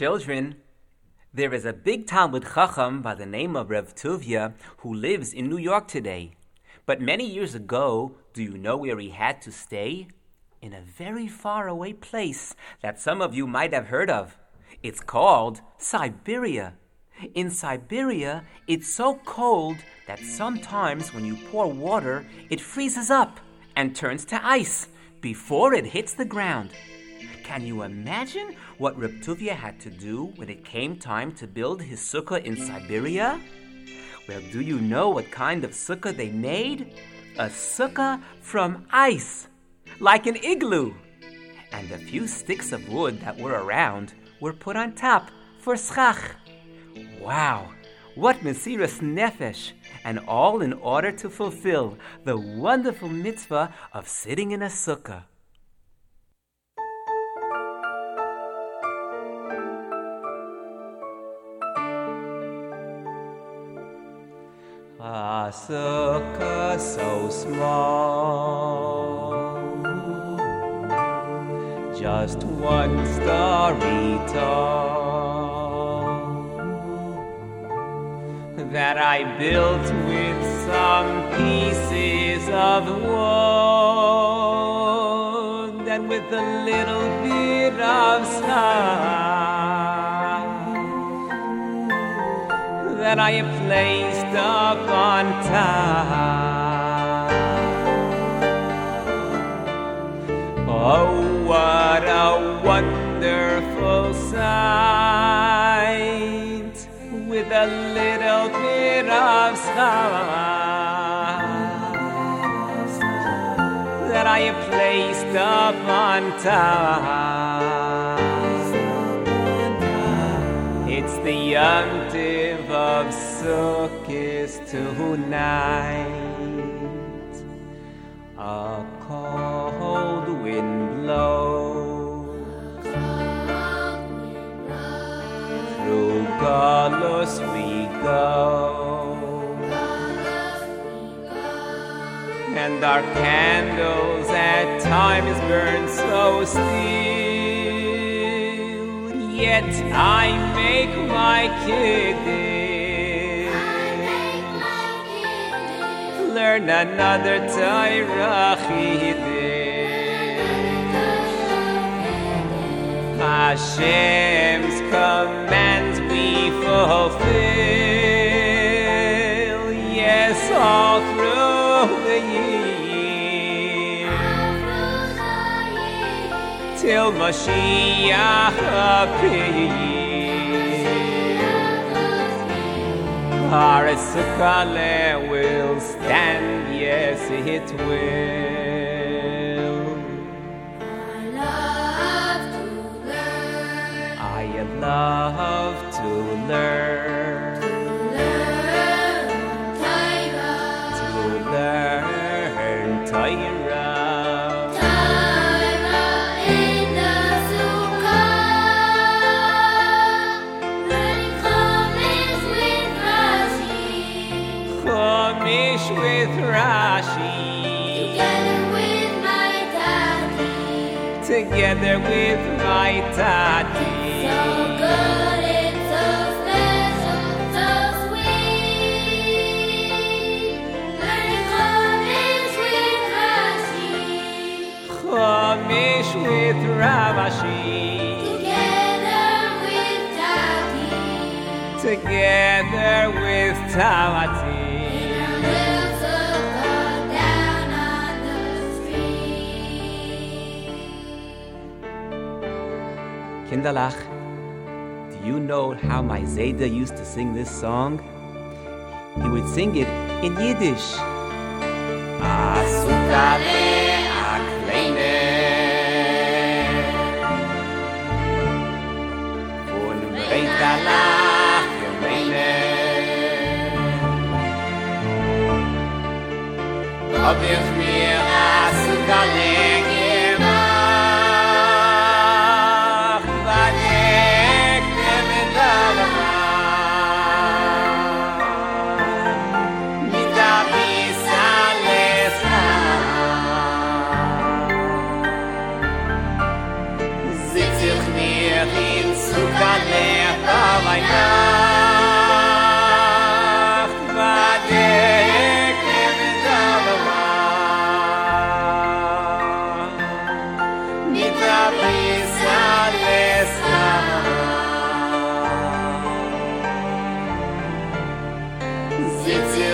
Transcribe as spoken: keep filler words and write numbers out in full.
Children, there is a big Talmud Chacham by the name of Rav Tuvia who lives in New York today. But many years ago, do you know where he had to stay? In a very far away place that some of you might have heard of. It's called Siberia. In Siberia, it's so cold that sometimes when you pour water, it freezes up and turns to ice before it hits the ground. Can you imagine what Reb Tuvia had to do when it came time to build his sukkah in Siberia? Well, do you know what kind of sukkah they made? A sukkah from ice, like an igloo. And a few sticks of wood that were around were put on top for schach. Wow, what Mesiras Nefesh, and all in order to fulfill the wonderful mitzvah of sitting in a sukkah. A sukkah so small, just one story tall, that I built with some pieces of wood and with a little bit of sky that I have placed up on top. Oh, what a wonderful sight, with a little bit of sky that I have placed up on top. It's the Yom Tiv of Sukkot tonight. A cold wind blows, through Galus we go, and our candles at times burn so still, yet I make my kiddush, learn another Torah chiddush. Hashem's commands we fulfill, yes, all through the year, till Mashiach appears. Our sukkah will stand, yes, it will. I love to learn, to learn Torah, to learn Torah, Torah in the sukkah, learning Chumash with Rashi, Chumash with Rashi, together with my daddy. together with my daddy. So good, it's so special, so sweet. Learning Chumash with Rashi, Chumash with Rashi, together with Tati, together with Tawati. in a little sukkah down on the street. Kinderlach, do you know how my Zayda used to sing this song? He would sing it in Yiddish. A sukkah a kleine, von Breitalach gemeine, hab ich mir a sukkah gemacht, weil ich nehme daran, mit a bissl Sitz ich mir in Sukkah It's